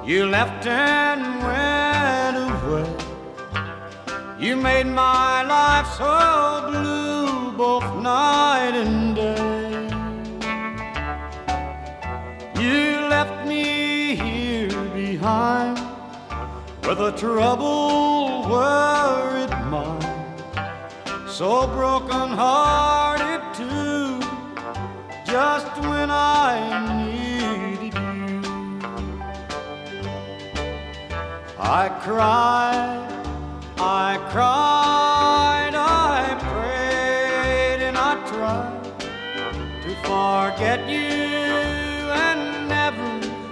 You left and went away. You made my life so blue both night and day. You left me here behind with a troubled, worried mind, so broken-hearted too, just when I needed you. I cried, I cried, I prayed, and I tried to forget you.